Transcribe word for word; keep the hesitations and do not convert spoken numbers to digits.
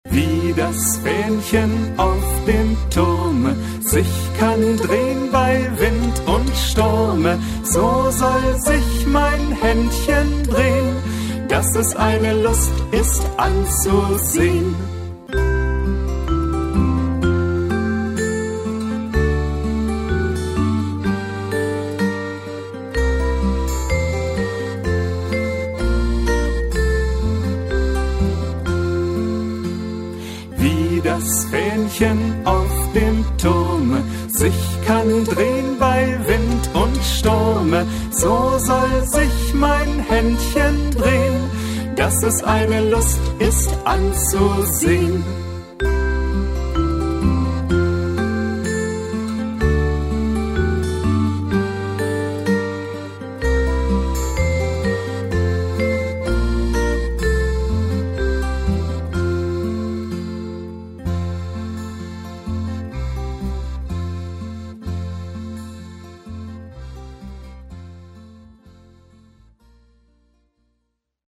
Wie das Fähnchen auf dem Turme sich kann drehen bei Wind und Sturme, so soll sich mein Händchen drehen, dass es eine Lust ist anzusehen. Das Fähnchen auf dem Turme sich kann drehen bei Wind und Sturme, so soll sich mein Händchen drehen, dass es eine Lust ist anzusehen.